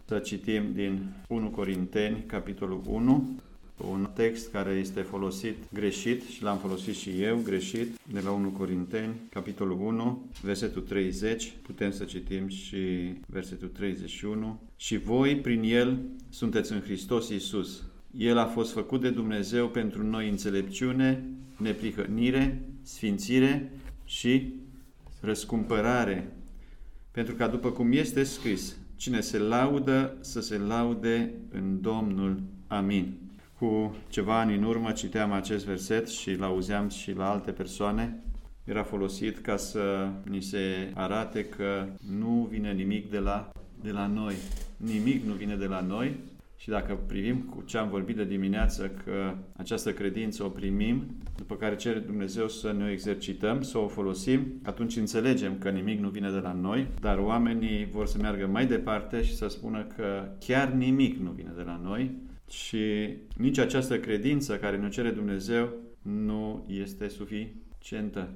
să citim din 1 Corinteni, capitolul 1, un text care este folosit greșit și l-am folosit și eu greșit, de la 1 Corinteni, capitolul 1, versetul 30, putem să citim și versetul 31. Și voi, prin El, sunteți în Hristos Iisus. El a fost făcut de Dumnezeu pentru noi înțelepciune, neprihănire, sfințire și răscumpărare. Pentru că, după cum este scris, cine se laudă, să se laude în Domnul. Amin. Cu ceva ani în urmă citeam acest verset și l-auzeam și la alte persoane. Era folosit ca să ni se arate că nu vine nimic de la noi. Nimic nu vine de la noi. Și dacă privim cu ce am vorbit de dimineață, că această credință o primim, după care cere Dumnezeu să ne o exercităm, să o folosim, atunci înțelegem că nimic nu vine de la noi, dar oamenii vor să meargă mai departe și să spună că chiar nimic nu vine de la noi și nici această credință care ne cere Dumnezeu nu este suficientă.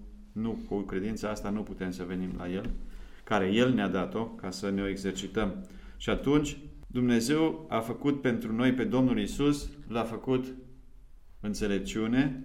Nu, cu credința asta nu putem să venim la El, care El ne-a dat-o ca să ne o exercităm. Și atunci Dumnezeu a făcut pentru noi pe Domnul Iisus, l-a făcut înțelepciune,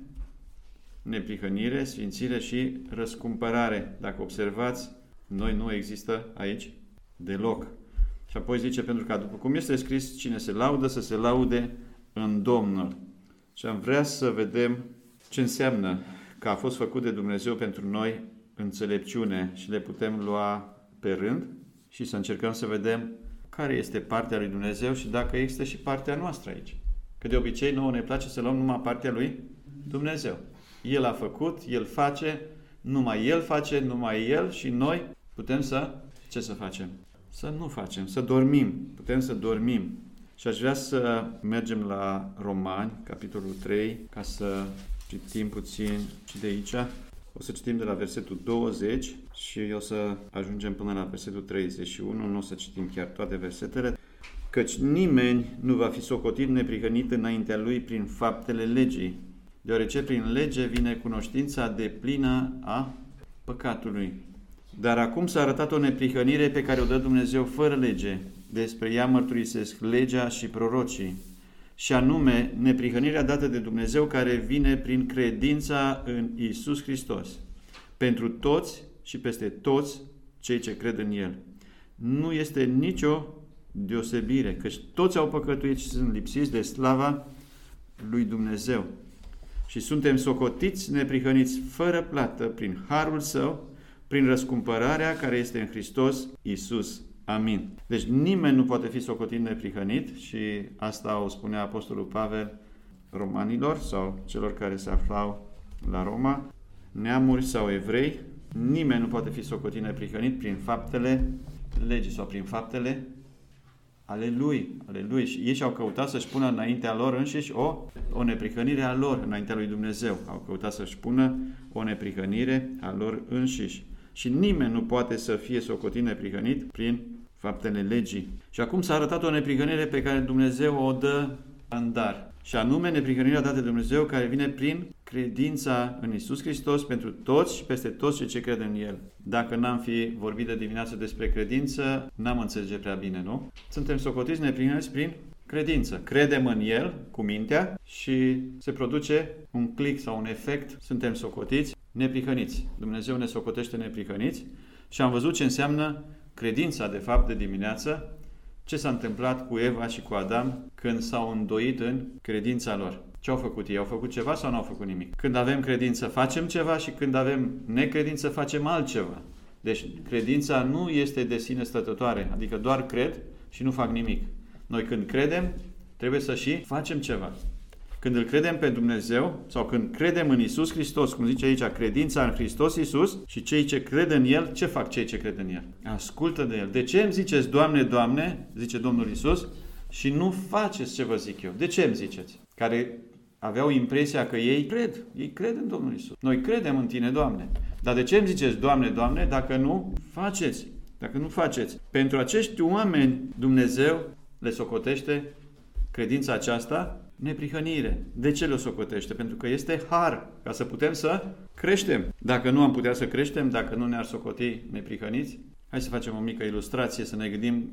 neprihănire, sfințire și răscumpărare. Dacă observați, noi nu există aici deloc. Și apoi zice, pentru că după cum este scris, cine se laudă, să se laude în Domnul. Și am vrea să vedem ce înseamnă că a fost făcut de Dumnezeu pentru noi înțelepciune și le putem lua pe rând și să încercăm să vedem care este partea lui Dumnezeu și dacă există și partea noastră aici. Că de obicei nouă ne place să luăm numai partea lui Dumnezeu. El a făcut, El face, numai El face, numai El și noi putem ce să facem? Să nu facem, să dormim. Putem să dormim. Și aș vrea să mergem la Romani, capitolul 3, ca să citim puțin și de aici. O să citim de la versetul 20 și o să ajungem până la versetul 31. Nu o să citim chiar toate versetele. Căci nimeni nu va fi socotit neprihănit înaintea lui prin faptele legii, deoarece prin lege vine cunoștința deplină a păcatului. Dar acum s-a arătat o neprihănire pe care o dă Dumnezeu fără lege. Despre ea mărturisesc legea și prorocii. Și anume, neprihănirea dată de Dumnezeu care vine prin credința în Iisus Hristos. Pentru toți și peste toți cei ce cred în El. Nu este nicio deosebire, căci toți au păcătuit și sunt lipsiți de slava lui Dumnezeu. Și suntem socotiți neprihăniți fără plată prin harul Său, prin răscumpărarea care este în Hristos Iisus. Amin. Deci nimeni nu poate fi socotit neprihănit și asta o spunea Apostolul Pavel romanilor sau celor care se aflau la Roma, neamuri sau evrei, nimeni nu poate fi socotit neprihănit prin faptele legii sau prin faptele ale lui. Și ei și-au căutat să-și pună înaintea lor înșiși o neprihănire a lor înaintea lui Dumnezeu. Au căutat să-și pună o neprihănire a lor înșiși. Și nimeni nu poate să fie socotit neprihănit prin faptele legii. Și acum s-a arătat o neprihănire pe care Dumnezeu o dă în dar. Și anume neprihănirea dată de Dumnezeu care vine prin credința în Iisus Hristos pentru toți și peste toți cei ce cred în El. Dacă n-am fi vorbit de dimineață despre credință, n-am înțelege prea bine, nu? Suntem socotiți neprihăniți prin credință. Credem în El cu mintea și se produce un click sau un efect. Suntem socotiți neprihăniți. Dumnezeu ne socotește neprihăniți și am văzut ce înseamnă credința, de fapt, de dimineață, ce s-a întâmplat cu Eva și cu Adam când s-au îndoit în credința lor. Ce au făcut ei? Au făcut ceva sau nu au făcut nimic? Când avem credință, facem ceva și când avem necredință, facem altceva. Deci, credința nu este de sine stătătoare, adică doar cred și nu fac nimic. Noi când credem, trebuie să și facem ceva. Când îl credem pe Dumnezeu sau când credem în Iisus Hristos, cum zice aici, credința în Hristos Iisus și cei ce cred în El, ce fac cei ce cred în El? Ascultă de El. De ce îmi ziceți, Doamne, Doamne, zice Domnul Iisus, și nu faceți ce vă zic eu? De ce îmi ziceți? Care aveau impresia că ei cred în Domnul Iisus. Noi credem în Tine, Doamne. Dar de ce îmi ziceți, Doamne, Doamne, dacă nu faceți? Dacă nu faceți. Pentru acești oameni, Dumnezeu le socotește credința aceasta neprihănire. De ce le socotește? Pentru că este har, ca să putem să creștem. Dacă nu am putea să creștem, dacă nu ne-ar socoti neprihăniți, hai să facem o mică ilustrație, să ne gândim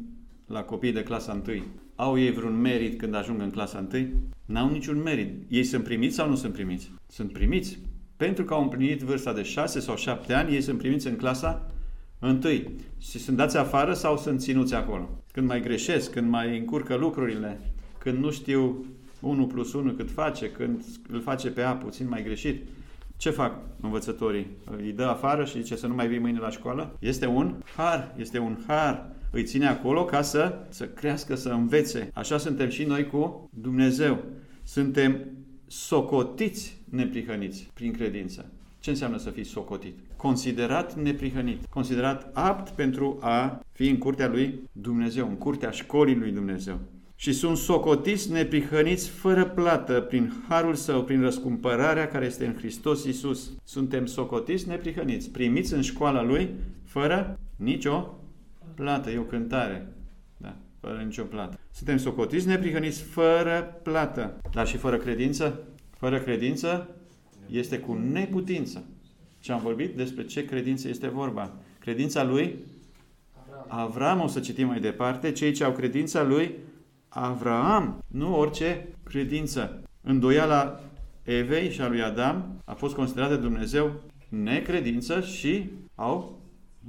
la copiii de clasa 1. Au ei vreun merit când ajung în clasa 1? N-au niciun merit. Ei sunt primiți sau nu sunt primiți? Sunt primiți. Pentru că au împlinit vârsta de 6 sau 7 ani, ei sunt primiți în clasa 1. Și sunt dați afară sau sunt ținuți acolo? Când mai greșesc, când mai încurcă lucrurile, când nu știu 1 plus 1 cât face, când îl face pe A puțin mai greșit, ce fac învățătorii? Îi dă afară și zice să nu mai vii mâine la școală? Este un har. Îi ține acolo ca să crească, să învețe. Așa suntem și noi cu Dumnezeu. Suntem socotiți neprihăniți prin credință. Ce înseamnă să fii socotit? Considerat neprihănit. Considerat apt pentru a fi în curtea lui Dumnezeu, în curtea școlii lui Dumnezeu. Și sunt socotiți neprihăniți fără plată prin harul său, prin răscumpărarea care este în Hristos Iisus. Suntem socotiți neprihăniți, primiți în școala lui fără nicio plată. E o cântare. Da, fără nicio plată. Suntem socotiți neprihăniți fără plată. Dar și fără credință? Fără credință este cu neputință. Și am vorbit despre ce credință este vorba. Credința lui Avram, o să citim mai departe, cei ce au credința lui Avram, nu orice credință. Îndoiala Evei și a lui Adam a fost considerată de Dumnezeu necredință și au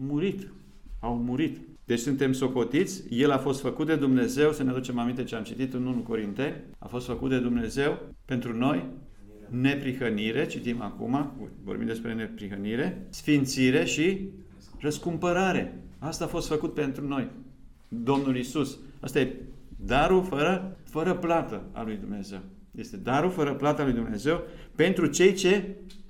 murit. Deci suntem socotiți, el a fost făcut de Dumnezeu, să ne aducem aminte ce am citit în 1 Corinteni, a fost făcut de Dumnezeu pentru noi neprihănire, citim acum, vorbim despre neprihănire, sfințire și răscumpărare. Asta a fost făcut pentru noi. Domnul Iisus. Asta e darul fără plată a lui Dumnezeu. Este darul fără plată a lui Dumnezeu pentru cei ce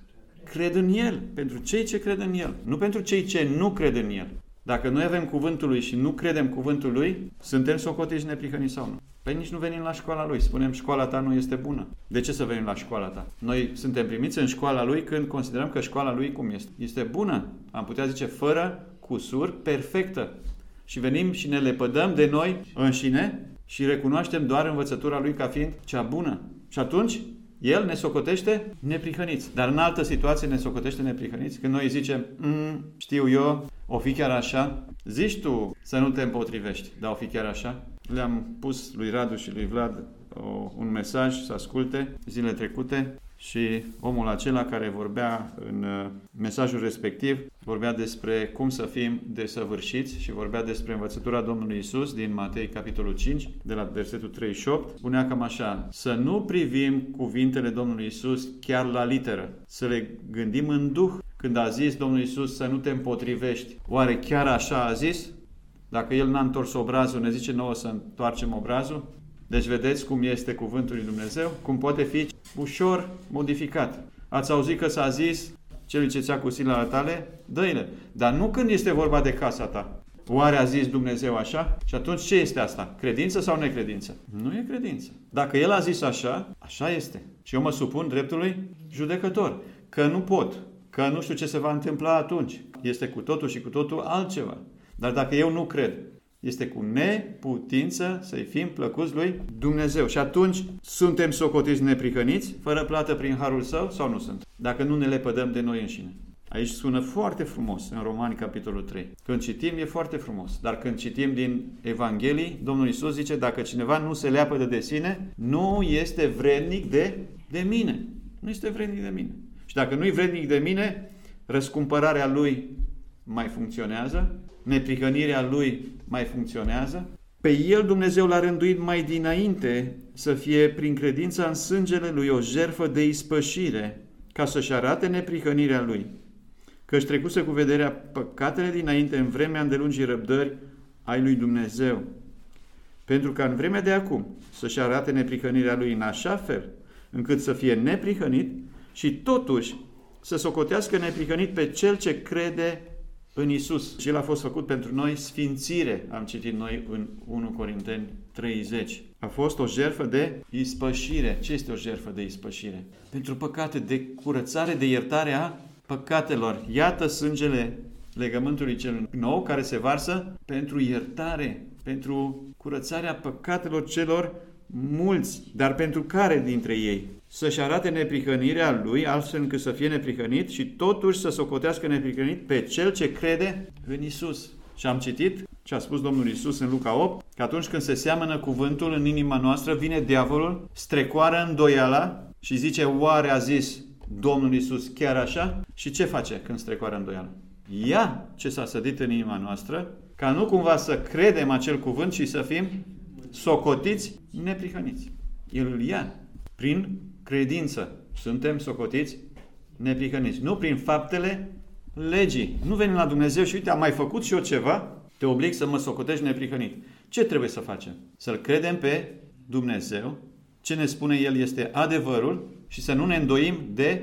cred în El. Pentru cei ce cred în El. Nu pentru cei ce nu cred în El. Dacă noi avem cuvântul Lui și nu credem cuvântul Lui, suntem socotiți neprihăniți sau nu? Păi nici nu venim la școala Lui. Spunem, școala ta nu este bună. De ce să venim la școala ta? Noi suntem primiți în școala Lui când considerăm că școala Lui cum este? Este bună. Am putea zice fără cusur, perfectă. Și venim și ne lepădăm de noi înșine și recunoaștem doar învățătura Lui ca fiind cea bună. Și atunci El ne socotește neprihăniți. Dar în altă situație ne socotește neprihăniți când noi zicem, știu eu, o fi chiar așa, zici tu să nu te împotrivești, dar o fi chiar așa. Le-am pus lui Radu și lui Vlad un mesaj să asculte zilele trecute și omul acela care vorbea în mesajul respectiv, vorbea despre cum să fim desăvârșiți și vorbea despre învățătura Domnului Iisus din Matei, capitolul 5, de la versetul 38. Spunea cam așa, să nu privim cuvintele Domnului Iisus chiar la literă, să le gândim în duh. Când a zis Domnul Iisus să nu te împotrivești, oare chiar așa a zis? Dacă El n-a întors obrazul, ne zice nouă să întoarcem obrazul? Deci vedeți cum este cuvântul lui Dumnezeu, cum poate fi ușor modificat. Ați auzit că s-a zis celui ce ți-a cu silele tale, dă-i-le. Dar nu când este vorba de casa ta. Oare a zis Dumnezeu așa? Și atunci ce este asta? Credință sau necredință? Nu e credință. Dacă El a zis așa, așa este. Și eu mă supun dreptului judecător. Că nu pot, că nu știu ce se va întâmpla atunci. Este cu totul și cu totul altceva. Dar dacă eu nu cred, este cu neputință să-i fim plăcuți lui Dumnezeu. Și atunci suntem socotiți neprihăniți, fără plată prin harul său sau nu sunt? Dacă nu ne lepădăm de noi înșine. Aici sună foarte frumos în Romani, capitolul 3. Când citim e foarte frumos. Dar când citim din Evanghelii, Domnul Iisus zice, dacă cineva nu se leapădă de sine, nu este vrednic de mine. Nu este vrednic de mine. Și dacă nu e vrednic de mine, răscumpărarea lui mai funcționează, neprihănirea lui mai funcționează. Pe el Dumnezeu l-a rânduit mai dinainte să fie prin credința în sângele lui o jertfă de ispășire, ca să-și arate neprihănirea lui, că-și trecuse cu vederea păcatele dinainte în vremea îndelungii răbdări ai lui Dumnezeu, pentru că în vremea de acum să-și arate neprihănirea lui în așa fel, încât să fie neprihănit și totuși să socotească neprihănit pe cel ce crede în Iisus. Și El a fost făcut pentru noi sfințire, am citit noi în 1 Corinteni 30. A fost o jertfă de ispășire. Ce este o jertfă de ispășire? Pentru păcate, de curățare, de iertare a păcatelor. Iată sângele legământului cel nou care se varsă pentru iertare, pentru curățarea păcatelor celor mulți. Dar pentru care dintre ei? Să-și arate neprihănirea lui, astfel încât să fie neprihănit și totuși să socotească neprihănit pe cel ce crede în Iisus. Și am citit ce a spus Domnul Iisus în Luca 8, că atunci când se seamănă cuvântul în inima noastră, vine diavolul, strecoară îndoiala și zice, oare a zis Domnul Iisus chiar așa? Și ce face când strecoară îndoiala? Ia ce s-a sădit în inima noastră, ca nu cumva să credem acel cuvânt și să fim socotiți neprihăniți. El îl ia prin credință. Suntem socotiți neprihăniți. Nu prin faptele legii. Nu venim la Dumnezeu și uite, am mai făcut și eu ceva, te oblig să mă socotești neprihănit. Ce trebuie să facem? Să-L credem pe Dumnezeu, ce ne spune El este adevărul și să nu ne îndoim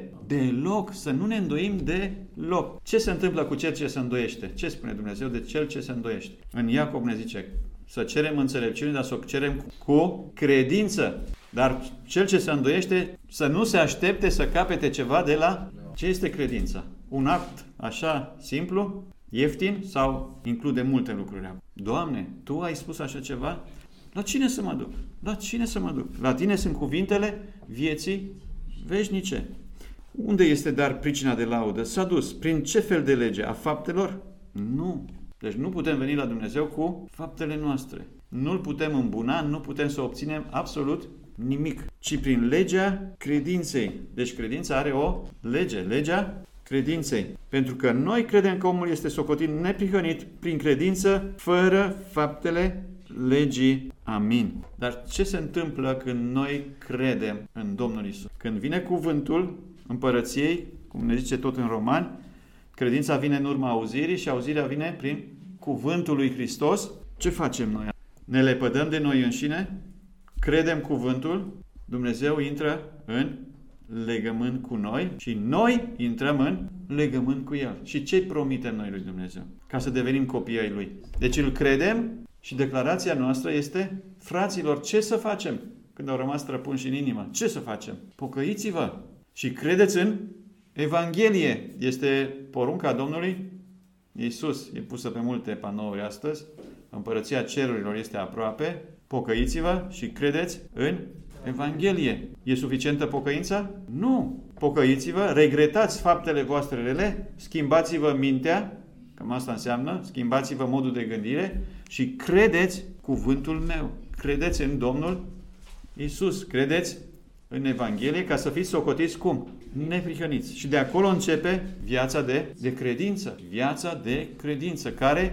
deloc. Să nu ne îndoim deloc. Ce se întâmplă cu cel ce se îndoiește? Ce spune Dumnezeu de cel ce se îndoiește? În Iacov ne zice să cerem înțelepciune, dar să o cerem cu credință. Dar cel ce se îndoiește să nu se aștepte să capete ceva de la ce este credința. Un act așa simplu, ieftin sau include multe lucruri. Doamne, Tu ai spus așa ceva? La cine să mă duc? La cine să mă duc? La Tine sunt cuvintele vieții veșnice. Unde este dar pricina de laudă? S-a dus. Prin ce fel de lege? A faptelor? Nu. Deci nu putem veni la Dumnezeu cu faptele noastre. Nu-L putem îmbuna, nu putem să obținem absolut nimic, ci prin legea credinței. Deci credința are o lege, legea credinței. Pentru că noi credem că omul este socotit neprihănit prin credință, fără faptele legii. Amin. Dar ce se întâmplă când noi credem în Domnul Iisus? Când vine cuvântul împărăției, cum ne zice tot în Romani, credința vine în urma auzirii și auzirea vine prin cuvântul lui Hristos. Ce facem noi? Ne lepădăm de noi înșine, credem cuvântul, Dumnezeu intră în legământ cu noi și noi intrăm în legământ cu El. Și ce promitem noi lui Dumnezeu? Ca să devenim copii ai Lui. Deci îl credem și declarația noastră este, fraților, ce să facem când au rămas străpunși în inimă? Ce să facem? Pocăiți-vă și credeți în Evanghelie. Este porunca Domnului Iisus. E pusă pe multe panouri astăzi. Împărăția cerurilor este aproape. Pocăiți-vă și credeți în Evanghelie. E suficientă pocăința? Nu. Pocăiți-vă, regretați faptele voastre rele, schimbați-vă mintea, cam asta înseamnă, schimbați-vă modul de gândire și credeți cuvântul meu. Credeți în Domnul Iisus. Credeți în Evanghelie ca să fiți socotiți cum? Neprihăniți. Și de acolo începe viața de credință. Viața de credință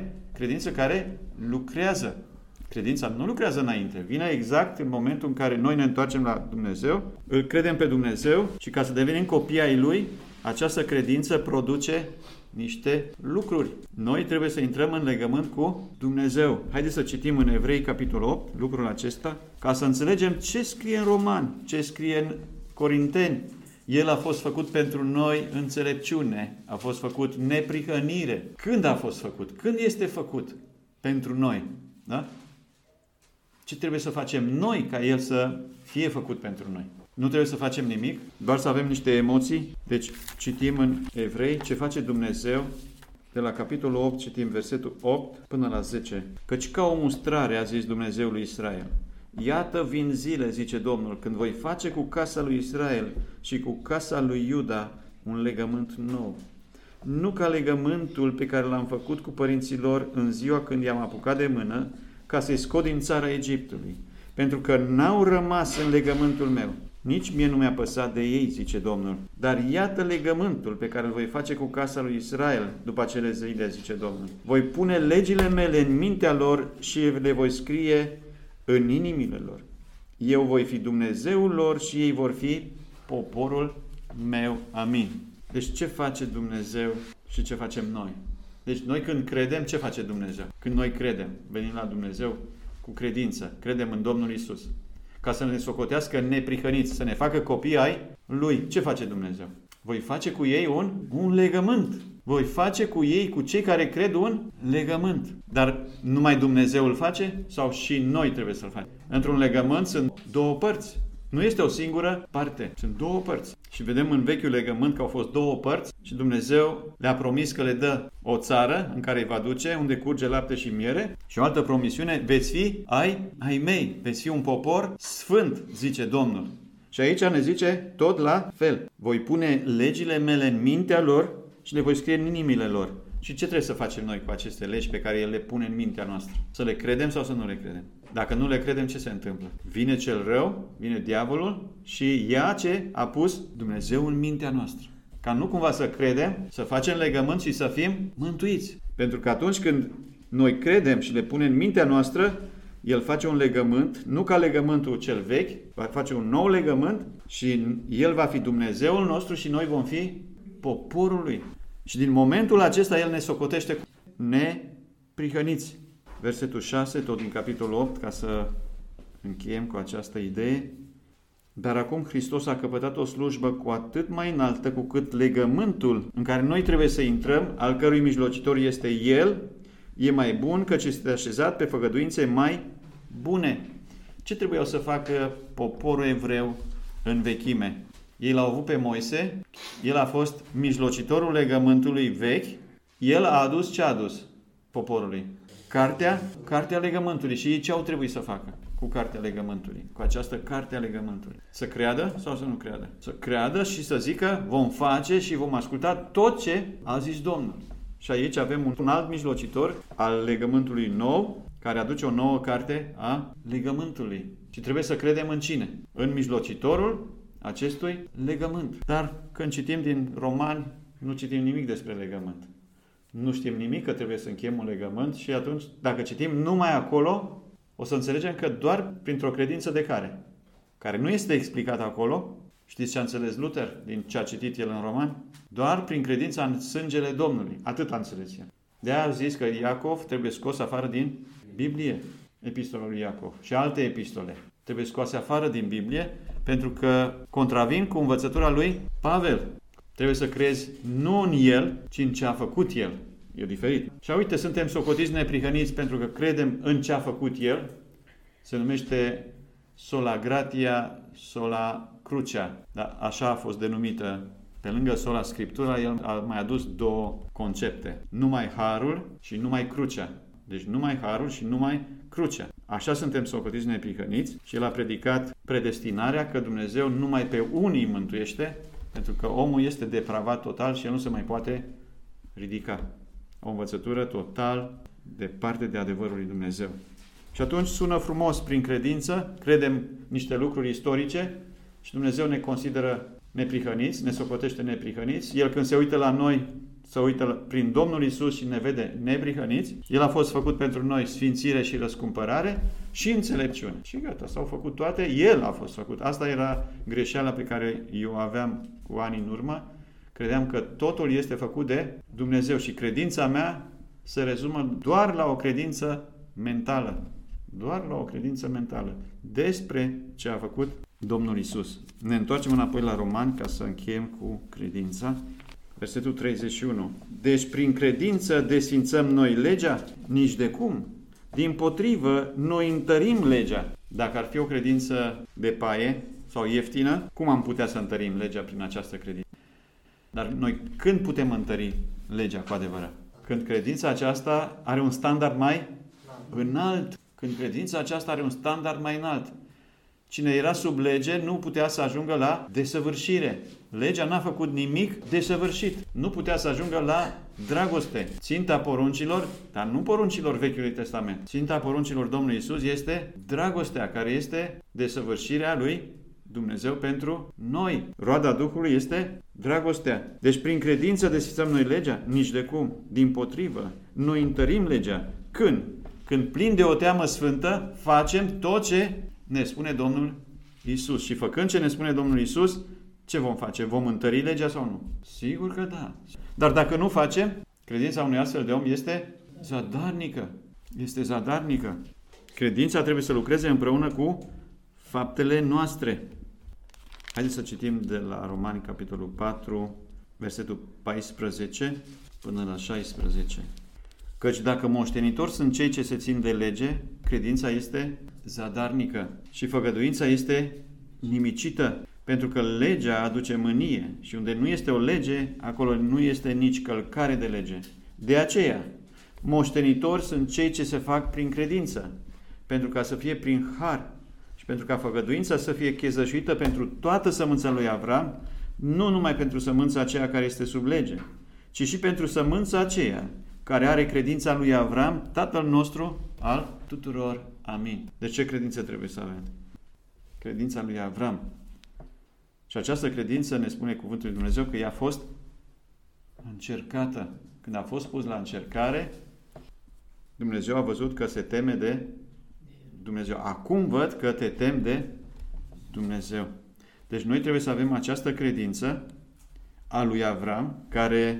care lucrează. Credința nu lucrează înainte. Vine exact în momentul în care noi ne întoarcem la Dumnezeu, îl credem pe Dumnezeu și ca să devenim copii ai Lui, această credință produce niște lucruri. Noi trebuie să intrăm în legământ cu Dumnezeu. Haideți să citim în Evrei, capitolul 8, lucrul acesta, ca să înțelegem ce scrie în Romani, ce scrie în Corinteni. El a fost făcut pentru noi înțelepciune, a fost făcut neprihănire. Când a fost făcut? Când este făcut pentru noi? Da? Ce trebuie să facem noi ca El să fie făcut pentru noi? Nu trebuie să facem nimic, doar să avem niște emoții. Deci citim în Evrei ce face Dumnezeu. De la capitolul 8 citim versetul 8 până la 10. Căci ca o mustrare a zis Dumnezeu lui Israel. Iată vin zile, zice Domnul, când voi face cu casa lui Israel și cu casa lui Iuda un legământ nou. Nu ca legământul pe care l-am făcut cu părinții lor în ziua când i-am apucat de mână, ca să-i scot din țara Egiptului, pentru că n-au rămas în legământul meu. Nici mie nu mi-a păsat de ei, zice Domnul. Dar iată legământul pe care îl voi face cu casa lui Israel după acele zile, zice Domnul. Voi pune legile mele în mintea lor și le voi scrie în inimile lor. Eu voi fi Dumnezeul lor și ei vor fi poporul meu. Amin. Deci ce face Dumnezeu și ce facem noi? Deci noi când credem, ce face Dumnezeu? Când noi credem, venim la Dumnezeu cu credință, credem în Domnul Iisus. Ca să ne socotească neprihăniți, să ne facă copii ai Lui. Ce face Dumnezeu? Voi face cu ei un legământ. Voi face cu ei, cu cei care cred, un legământ. Dar numai Dumnezeu îl face? Sau și noi trebuie să-l facem? Într-un legământ sunt două părți. Nu este o singură parte. Sunt două părți. Și vedem în vechiul legământ că au fost două părți și Dumnezeu le-a promis că le dă o țară în care îi va duce, unde curge lapte și miere. Și o altă promisiune, veți fi ai mei, veți fi un popor sfânt, zice Domnul. Și aici ne zice tot la fel. Voi pune legile mele în mintea lor și le voi scrie în inimile lor. Și ce trebuie să facem noi cu aceste legi pe care El le pune în mintea noastră? Să le credem sau să nu le credem? Dacă nu le credem, ce se întâmplă? Vine cel rău, vine diavolul și ia ce a pus Dumnezeu în mintea noastră. Ca nu cumva să credem, să facem legământ și să fim mântuiți. Pentru că atunci când noi credem și le punem în mintea noastră, El face un legământ, nu ca legământul cel vechi, va face un nou legământ și El va fi Dumnezeul nostru și noi vom fi poporul Lui. Și din momentul acesta El ne socotește neprihăniți. Versetul 6, tot din capitolul 8, ca să încheiem cu această idee. Dar acum Hristos a căpătat o slujbă cu atât mai înaltă cu cât legământul în care noi trebuie să intrăm, al cărui mijlocitor este El, e mai bun căci este așezat pe făgăduințe mai bune. Ce trebuiau să facă poporul evreu în vechime? Ei l-au avut pe Moise, el a fost mijlocitorul legământului vechi, el a adus ce a adus poporului? Cartea legământului. Și ei ce au trebuit să facă cu cartea legământului? Cu această carte a legământului. Să creadă sau să nu creadă? Să creadă și să zică vom face și vom asculta tot ce a zis Domnul. Și aici avem un alt mijlocitor al legământului nou, care aduce o nouă carte a legământului. Și trebuie să credem în cine? În mijlocitorul acestui legământ. Dar când citim din Romani, nu citim nimic despre legământ. Nu știm nimic că trebuie să încheiem un legământ și atunci, dacă citim numai acolo, o să înțelegem că doar printr-o credință de care nu este explicat acolo. Știți ce a înțeles Luther din ce a citit el în Romani? Doar prin credința în sângele Domnului. Atât a înțeles el. De-aia a zis că Iacov trebuie scos afară din Biblie, epistola lui Iacov și alte epistole. Trebuie scoase afară din Biblie pentru că contravin cu învățătura lui Pavel. Trebuie să crezi nu în el, ci în ce a făcut el. E diferit. Și uite, suntem socotiți neprihăniți pentru că credem în ce a făcut el. Se numește sola gratia, sola crucea. Da, așa a fost denumită. Pe lângă sola Scriptura, el a mai adus două concepte. Numai harul și numai crucea. Deci numai harul și numai crucea. Așa suntem socotiți neprihăniți și el a predicat predestinarea că Dumnezeu numai pe unii mântuiește, pentru că omul este depravat total și el nu se mai poate ridica. O învățătură total departe de adevărul lui Dumnezeu. Și atunci sună frumos prin credință, credem niște lucruri istorice și Dumnezeu ne consideră neprihăniți, ne socotește neprihăniți. El când se uită la noi, se uită prin Domnul Iisus și ne vede neprihăniți. El a fost făcut pentru noi sfințire și răscumpărare și înțelepciune. Și gata, s-au făcut toate, El a fost făcut. Asta era greșeala pe care eu aveam cu ani în urmă. Credeam că totul este făcut de Dumnezeu și credința mea se rezumă doar la o credință mentală. Doar la o credință mentală despre ce a făcut Domnul Iisus. Ne întoarcem înapoi la Romani ca să încheiem cu credința. Versetul 31. Deci prin credință desfințăm noi legea? Nici de cum. Dimpotrivă, noi întărim legea. Dacă ar fi o credință de paie sau ieftină, cum am putea să întărim legea prin această credință? Dar noi când putem întări legea cu adevărat? Când credința aceasta are un standard mai înalt. Când credința aceasta are un standard mai înalt. Cine era sub lege nu putea să ajungă la desăvârșire. Legea n-a făcut nimic desăvârșit. Nu putea să ajungă la dragoste. Ținta poruncilor, dar nu poruncilor Vechiului Testament. Ținta poruncilor Domnului Iisus este dragostea, care este desăvârșirea lui Dumnezeu pentru noi. Roada Duhului este dragostea. Deci prin credință desfințăm noi legea? Nici de cum. Dimpotrivă, noi întărim legea. Când? Când plin de o teamă sfântă facem tot ce ne spune Domnul Iisus. Și făcând ce ne spune Domnul Iisus, ce vom face? Vom întări legea sau nu? Sigur că da. Dar dacă nu facem, credința unui astfel de om este zadarnică. Este zadarnică. Credința trebuie să lucreze împreună cu faptele noastre. Haideți să citim de la Romani, capitolul 4, versetul 14 până la 16. Căci dacă moștenitori sunt cei ce se țin de lege, credința este zadarnică și făgăduința este nimicită, pentru că legea aduce mânie și unde nu este o lege, acolo nu este nici călcare de lege. De aceea, moștenitori sunt cei ce se fac prin credință, pentru ca să fie prin har și pentru ca făgăduința să fie chezășuită pentru toată sămânța lui Avram, nu numai pentru sămânța aceea care este sub lege, ci și pentru sămânța aceea care are credința lui Avram, tatăl nostru al tuturor. Amin. De ce credință trebuie să avem? Credința lui Avram. Și această credință, ne spune cuvântul lui Dumnezeu, că ea a fost încercată. Când a fost pus la încercare, Dumnezeu a văzut că se teme de Dumnezeu. Acum văd că te temi de Dumnezeu. Deci noi trebuie să avem această credință a lui Avram, care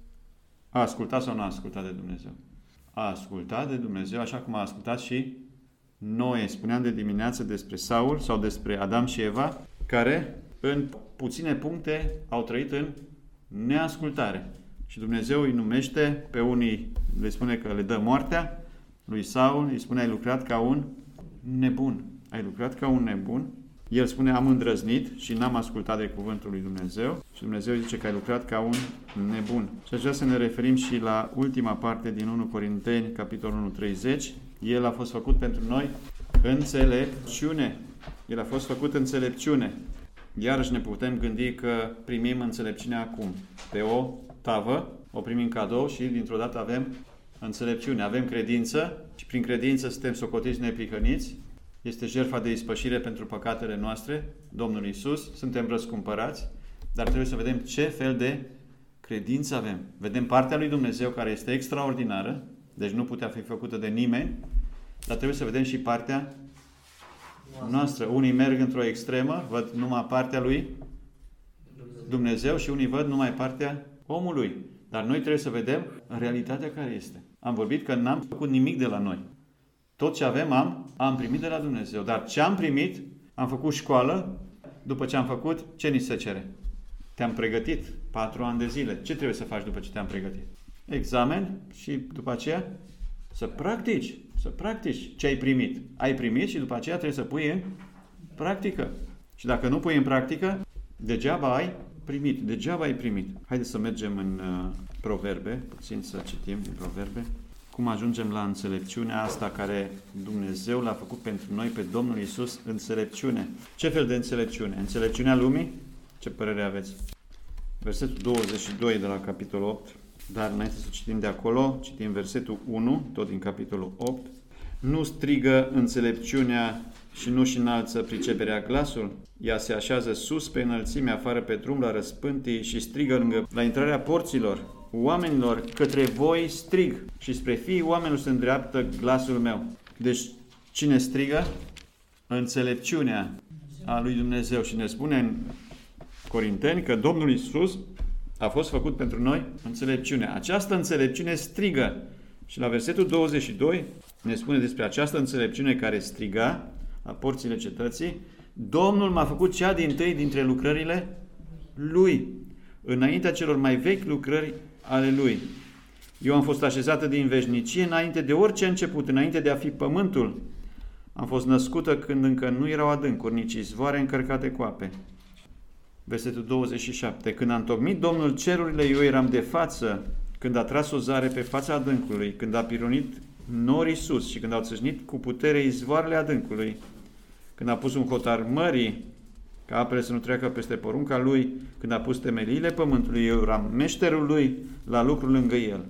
a ascultat sau nu a ascultat de Dumnezeu? A ascultat de Dumnezeu, așa cum a ascultat și Noe. Spuneam de dimineață despre Saul sau despre Adam și Eva, care în puține puncte au trăit în neascultare. Și Dumnezeu îi numește pe unii, le spune că le dă moartea, lui Saul îi spune: ai lucrat ca un nebun. Ai lucrat ca un nebun. El spune: am îndrăznit și n-am ascultat de cuvântul lui Dumnezeu. Și Dumnezeu zice că ai lucrat ca un nebun. Și aș vrea să ne referim și la ultima parte din 1 Corinteni, capitolul 1:30. El a fost făcut pentru noi înțelepciune. El a fost făcut înțelepciune. Iarăși ne putem gândi că primim înțelepciunea acum. Pe o tavă, o primim cadou și dintr-o dată avem înțelepciune. Avem credință și prin credință suntem socotiți neprihăniți. Este jertfa de ispășire pentru păcatele noastre, Domnul Iisus. Suntem răscumpărați, dar trebuie să vedem ce fel de credință avem. Vedem partea lui Dumnezeu, care este extraordinară, deci nu putea fi făcută de nimeni, dar trebuie să vedem și partea noastră. Unii merg într-o extremă, văd numai partea lui Dumnezeu și unii văd numai partea omului. Dar noi trebuie să vedem realitatea care este. Am vorbit că n-am făcut nimic de la noi. Tot ce avem am primit de la Dumnezeu. Dar ce am primit, am făcut școală. După ce am făcut, ce ni se cere? Te-am pregătit 4 ani de zile. Ce trebuie să faci după ce te-am pregătit? Examen și după aceea să practici. Să practici ce ai primit. Ai primit și după aceea trebuie să pui în practică. Și dacă nu pui în practică, degeaba ai primit. Degeaba ai primit. Haideți să mergem în Proverbe, puțin să citim din Proverbe. Cum ajungem la înțelepciunea asta care Dumnezeu l-a făcut pentru noi pe Domnul Iisus, înțelepciune. Ce fel de înțelepciune? Înțelepciunea lumii? Ce părere aveți? Versetul 22 de la capitolul 8. Dar înainte să citim de acolo, citim versetul 1, tot din capitolul 8. Nu strigă înțelepciunea și nu-și înalță priceperea glasul. Ea se așează sus pe înălțime, afară pe drum, la răspântii și strigă la intrarea porților. Oamenilor, către voi strig și spre fiii oamenilor se îndreaptă glasul meu. Deci, cine strigă? Înțelepciunea a lui Dumnezeu. Și ne spune în Corinteni că Domnul Iisus a fost făcut pentru noi înțelepciune. Această înțelepciune strigă. Și la versetul 22 ne spune despre această înțelepciune care striga la porțile cetății: Domnul m-a făcut cea dintâi dintre lucrările Lui, înaintea celor mai vechi lucrări ale Lui. Eu am fost așezată din veșnicie înainte de orice început, înainte de a fi pământul. Am fost născută când încă nu erau adâncuri, nici izvoare încărcate cu ape. Versetul 27. Când a întocmit Domnul cerurile, eu eram de față, când a tras o zare pe fața adâncului, când a pironit norii sus și când au țâșnit cu putere izvoarele adâncului, când a pus un hotar mării, ca apele să nu treacă peste porunca Lui, când a pus temeliile pământului, eu eram meșterul Lui la lucru lângă El.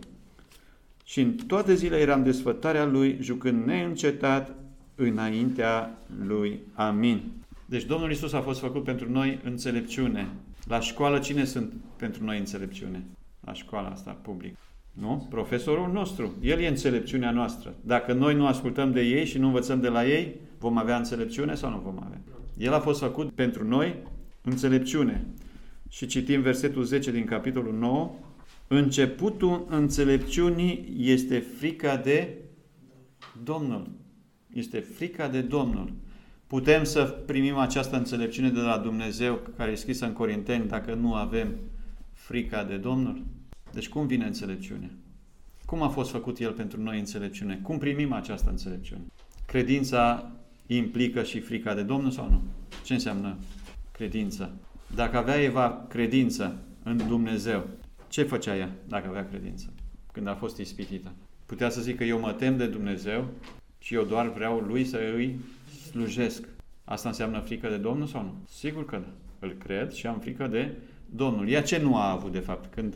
Și în toate zilele eram desfătarea Lui, jucând neîncetat înaintea Lui. Amin. Deci Domnul Iisus a fost făcut pentru noi înțelepciune. La școală cine sunt pentru noi înțelepciune? La școala asta publică. Nu? Profesorul nostru. El e înțelepciunea noastră. Dacă noi nu ascultăm de ei și nu învățăm de la ei, vom avea înțelepciune sau nu vom avea? El a fost făcut pentru noi înțelepciune. Și citim versetul 10 din capitolul 9. Începutul înțelepciunii este frica de Domnul. Este frica de Domnul. Putem să primim această înțelepciune de la Dumnezeu, care e scrisă în Corinteni, dacă nu avem frica de Domnul? Deci cum vine înțelepciunea? Cum a fost făcut El pentru noi înțelepciune? Cum primim această înțelepciune? Credința implică și frica de Domnul sau nu? Ce înseamnă credința? Dacă avea Eva credință în Dumnezeu, ce făcea ea dacă avea credință? Când a fost ispitită. Putea să zică: eu mă tem de Dumnezeu și eu doar vreau Lui să îi slujesc. Asta înseamnă frică de Domnul sau nu? Sigur că da. Îl cred și am frică de Domnul. Ea ce nu a avut de fapt?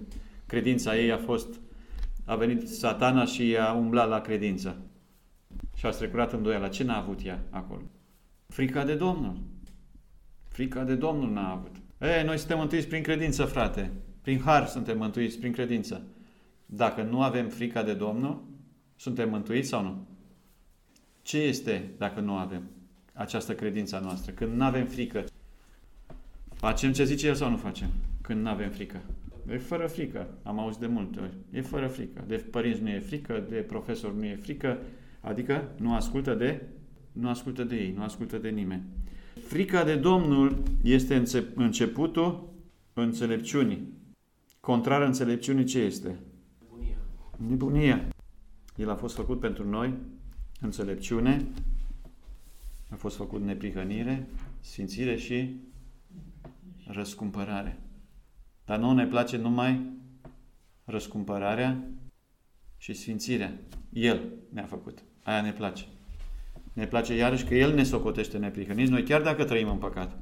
Credința ei a venit Satana și i-a umblat la credință. Și a strecurat îndoiala. Ce n-a avut ea acolo? Frica de Domnul. Frica de Domnul n-a avut. Noi suntem mântuiți prin credință, frate. Prin har suntem mântuiți prin credință. Dacă nu avem frica de Domnul, suntem mântuiți sau nu? Ce este dacă nu avem această credință noastră? Când nu avem frică, facem ce zice El sau nu facem? Când nu avem frică. E fără frică. Am auzit de multe ori. E fără frică. De părinți nu e frică, de profesor nu e frică, adică nu ascultă de ei, nu ascultă de nimeni. Frica de Domnul este începutul înțelepciunii. Contrar înțelepciunii ce este? Nebunia. El a fost făcut pentru noi înțelepciune, a fost făcut neprihănire, sfințire și răscumpărare. Dar nouă ne place numai răscumpărarea și sfințirea. El ne-a făcut. Aia ne place. Ne place iarăși că El ne socotește neprihăniți, noi chiar dacă trăim în păcat.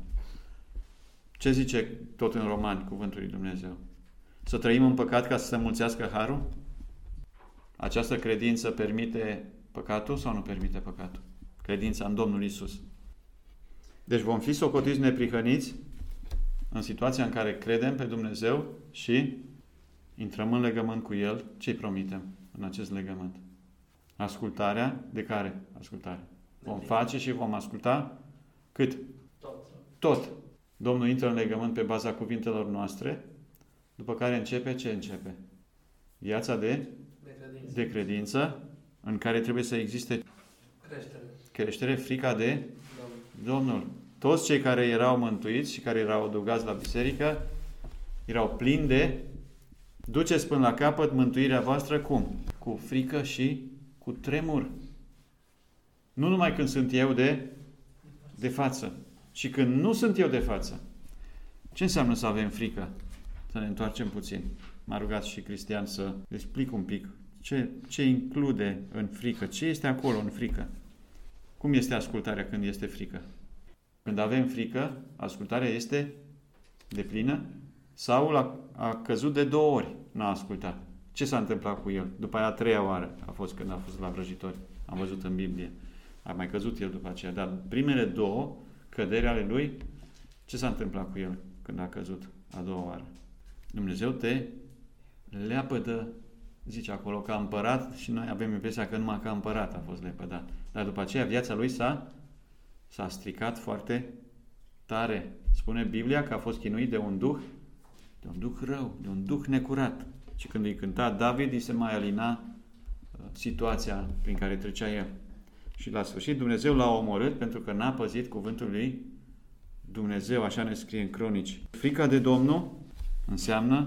Ce zice tot în Romani cuvântul lui Dumnezeu? Să trăim în păcat ca să se mulțească harul? Această credință permite păcatul sau nu permite păcatul? Credința în Domnul Iisus. Deci vom fi socotiți neprihăniți în situația în care credem pe Dumnezeu și intrăm în legământ cu El. Ce-i promitem în acest legământ? Ascultarea. De care ascultare? Vom face și vom asculta cât? Tot. Domnul intră în legământ pe baza cuvintelor noastre, după care începe ce începe? Viața de credință, în care trebuie să existe creștere, frica de Domnul. Toți cei care erau mântuiți și care erau adăugați la biserică erau plini de duceți până la capăt mântuirea voastră cum? Cu frică și cu tremur. Nu numai când sunt eu de față, ci când nu sunt eu de față. Ce înseamnă să avem frică? Să ne întoarcem puțin. M-a rugat și Cristian să explic un pic ce include în frică, ce este acolo în frică. Cum este ascultarea când este frică? Când avem frică, ascultarea este deplină. Saul a căzut de 2 ori, n-a ascultat. Ce s-a întâmplat cu el? După aia a 3-a oară a fost când a fost la vrăjitori. Am văzut în Biblie. A mai căzut el după aceea. Dar primele 2 căderi ale lui, ce s-a întâmplat cu el când a căzut a 2-a oară? Dumnezeu te leapădă, zice acolo, ca împărat, și noi avem impresia că numai ca împărat a fost lepădat. Dar după aceea viața lui s-a stricat foarte tare. Spune Biblia că a fost chinuit de un duh rău, de un duh necurat. Și când îi cânta David, îi se mai alina situația prin care trecea el. Și la sfârșit Dumnezeu l-a omorât pentru că n-a păzit cuvântul lui Dumnezeu, așa ne scrie în Cronici. Frica de Domnul înseamnă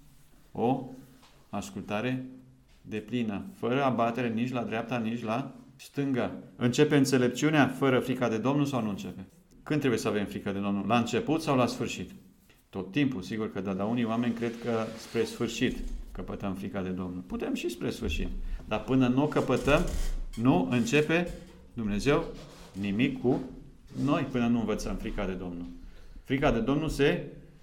o ascultare deplină, fără abatere nici la dreapta, nici la stânga. Începe înțelepciunea fără frica de Domnul sau nu începe? Când trebuie să avem frică de Domnul? La început sau la sfârșit? Tot timpul, sigur că da, dar unii oameni cred că spre sfârșit căpătăm frica de Domnul. Putem și spre sfârșit, dar până nu o căpătăm, nu începe Dumnezeu nimic cu noi, până nu învățăm frica de Domnul. Frica de Domnul se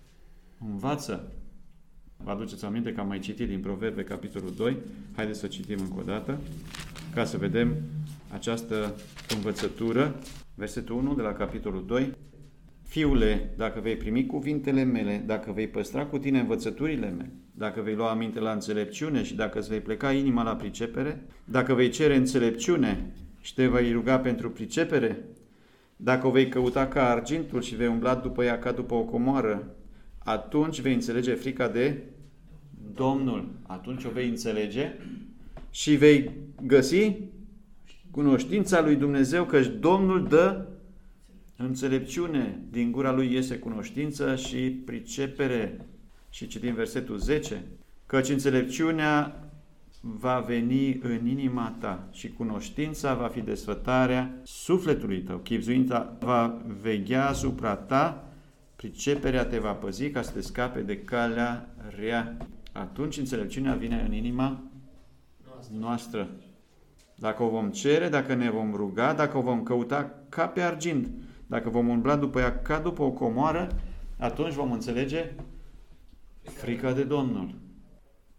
învață. Vă aduceți aminte că am mai citit din Proverbe, capitolul 2. Haideți să citim încă o dată, ca să vedem această învățătură. Versetul 1 de la capitolul 2. Fiule, dacă vei primi cuvintele mele, dacă vei păstra cu tine învățăturile mele, dacă vei lua aminte la înțelepciune și dacă îți vei pleca inima la pricepere, dacă vei cere înțelepciune și te vei ruga pentru pricepere, dacă o vei căuta ca argintul și vei umbla după ea ca după o comoară, atunci vei înțelege frica de Domnul. Atunci o vei înțelege și vei găsi cunoștința lui Dumnezeu, căci Domnul dă înțelepciune. Din gura lui iese cunoștință și pricepere. Și citim versetul 10. Căci înțelepciunea va veni în inima ta și cunoștința va fi desfătarea sufletului tău. Chibzuința va veghea asupra ta, priceperea te va păzi ca să te scape de calea rea. Atunci înțelepciunea vine în inima noastră. Dacă o vom cere, dacă ne vom ruga, dacă o vom căuta ca pe argint, dacă vom umbla după ea ca după o comoară, atunci vom înțelege frica de Domnul.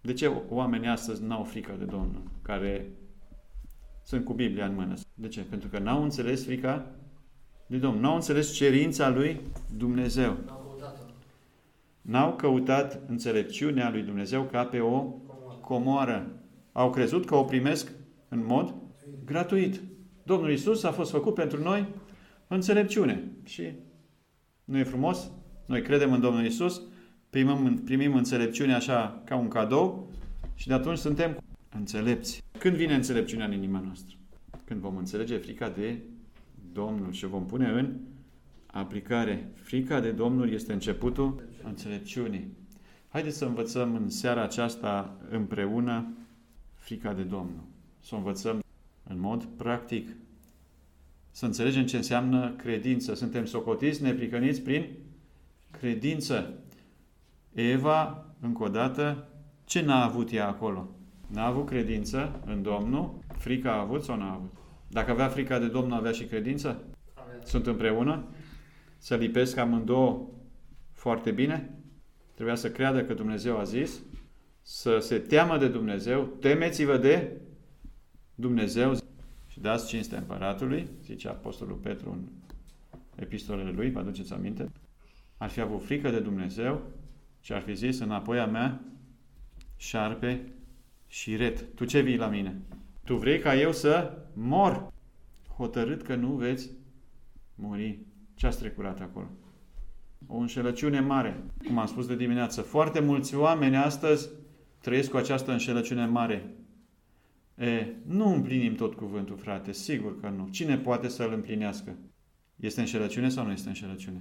De ce oamenii astăzi n-au frică de Domnul, care sunt cu Biblia în mână? De ce? Pentru că n-au înțeles frica de Domnul. N-au înțeles cerința lui Dumnezeu. N-au căutat înțelepciunea lui Dumnezeu ca pe o comoară. Au crezut că o primesc în mod gratuit. Domnul Iisus a fost făcut pentru noi înțelepciune. Și nu e frumos? Noi credem în Domnul Iisus, primim înțelepciune așa ca un cadou și de atunci suntem înțelepți. Când vine înțelepciunea în inima noastră? Când vom înțelege frica de Domnul și o vom pune în aplicare. Frica de Domnul este începutul înțelepciunii. Haideți să învățăm în seara aceasta împreună frica de Domnul. Să o învățăm în mod practic. Să înțelegem ce înseamnă credință. Suntem socotiți, neprihăniți prin credință. Eva, încă o dată, ce n-a avut ea acolo? N-a avut credință în Domnul? Frica a avut sau n-a avut? Dacă avea frica de Domnul, avea și credință? Sunt împreună? Să lipesc amândouă foarte bine? Trebuia să creadă că Dumnezeu a zis, să se teamă de Dumnezeu, temeți-vă de Dumnezeu și dați cinste împăratului, zice Apostolul Petru în epistolele lui, vă aduceți aminte? Ar fi avut frică de Dumnezeu și ar fi zis, înapoi a mea, șarpe și ret. Tu ce vii la mine? Tu vrei ca eu să mor? Hotărât că nu veți muri. Ce a strecurat acolo? O înșelăciune mare. Cum am spus de dimineață, foarte mulți oameni astăzi trăiesc cu această înșelăciune mare. Nu împlinim tot cuvântul, frate. Sigur că nu. Cine poate să-l împlinească? Este înșelăciune sau nu este înșelăciune?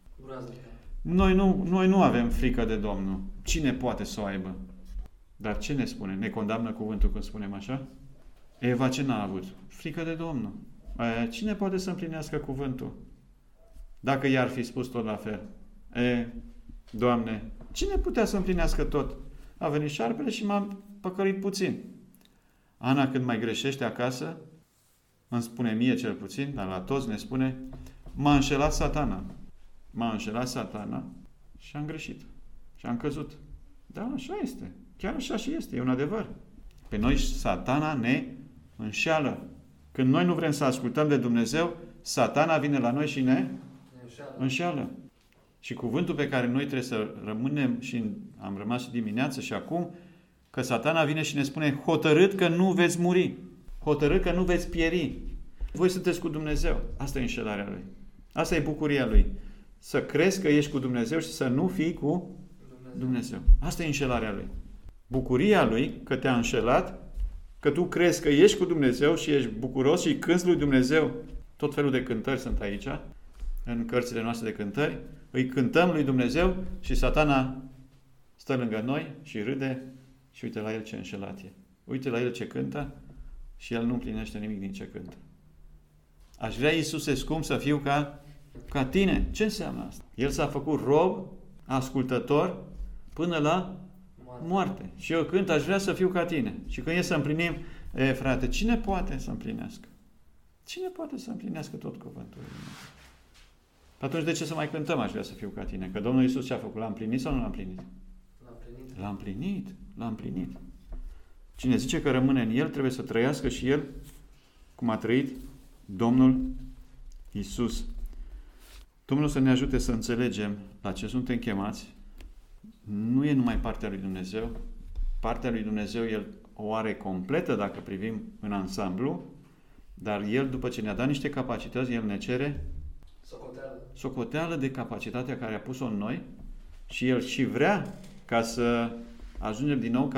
Noi nu avem frică de Domnul. Cine poate să o aibă? Dar ce ne spune? Ne condamnă cuvântul când spunem așa? Eva ce n-a avut? Frică de Domnul. Cine poate să împlinească cuvântul? Dacă i-ar fi spus tot la fel. Doamne, cine putea să împlinească tot? A venit șarpele și m-a păcălit puțin. Ana, când mai greșește acasă, îmi spune mie cel puțin, dar la toți ne spune, m-a înșelat Satana. M-a înșelat Satana și am greșit. Și am căzut. Da, așa este. Chiar așa și este. E un adevăr. Pe noi Satana ne înșeală. Când noi nu vrem să ascultăm de Dumnezeu, Satana vine la noi și ne înșeală. Și cuvântul pe care noi trebuie să rămânem și am rămas și dimineață și acum, că Satana vine și ne spune hotărât că nu veți muri. Hotărât că nu veți pieri. Voi sunteți cu Dumnezeu. Asta e înșelarea Lui. Asta e bucuria Lui. Să crezi că ești cu Dumnezeu și să nu fii cu Dumnezeu. Asta e înșelarea Lui. Bucuria Lui că te-a înșelat, că tu crezi că ești cu Dumnezeu și ești bucuros și cânți lui Dumnezeu. Tot felul de cântări sunt aici, în cărțile noastre de cântări. Îi cântăm lui Dumnezeu și Satana stă lângă noi și râde și uite la el ce înșelat e. Uite la el ce cântă și el nu împlinește nimic din ce cântă. Aș vrea, Iisuse scump, să fiu ca tine. Ce înseamnă asta? El s-a făcut rob, ascultător, până la moarte. Și eu cânt, aș vrea să fiu ca tine. Și când e să împlinim, frate, cine poate să împlinească? Cine poate să împlinească tot cuvântul lui Dumnezeu? Atunci de ce să mai cântăm, aș vrea să fiu ca tine? Că Domnul Iisus ce a făcut? L-a împlinit sau nu l-a împlinit? L-a împlinit. L-a împlinit. Cine zice că rămâne în El, trebuie să trăiască și El cum a trăit Domnul Iisus. Domnul să ne ajute să înțelegem la ce suntem chemați. Nu e numai partea lui Dumnezeu. Partea lui Dumnezeu El o are completă dacă privim în ansamblu, dar El, după ce ne-a dat niște capacități, El ne cere socoteală de capacitatea care a pus-o în noi și El și vrea ca să ajungem din nou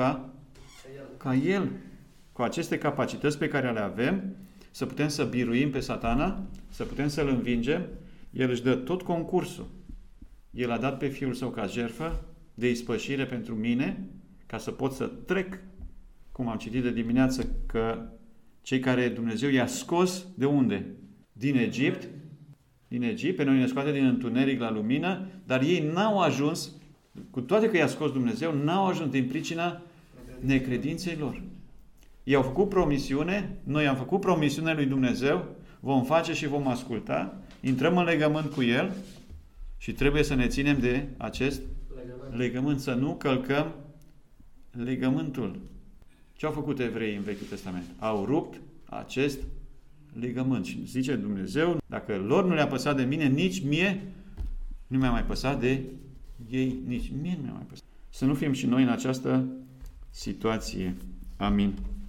ca El, cu aceste capacități pe care le avem, să putem să biruim pe Satana, să putem să-L învingem. El își dă tot concursul. El a dat pe Fiul Său ca jertfă de ispășire pentru mine, ca să pot să trec, cum am citit de dimineață, că cei care Dumnezeu i-a scos de unde? Din Egipt. Din Egipt, pe noi ne scoate din întuneric la lumină, dar ei n-au ajuns, cu toate că i-a scos Dumnezeu, n-au ajuns din pricina necredinței lor. Ei au făcut promisiune, noi am făcut promisiune lui Dumnezeu, vom face și vom asculta, intrăm în legământ cu El și trebuie să ne ținem de acest legământ, să nu călcăm legământul. Ce au făcut evreii în Vechiul Testament? Au rupt acest legământ. Și zice Dumnezeu, dacă lor nu le-a păsat de mine, nici mie nu mi-a mai păsat de ei, nici mie nu mi-a mai păsat. Să nu fim și noi în această situație. Amin.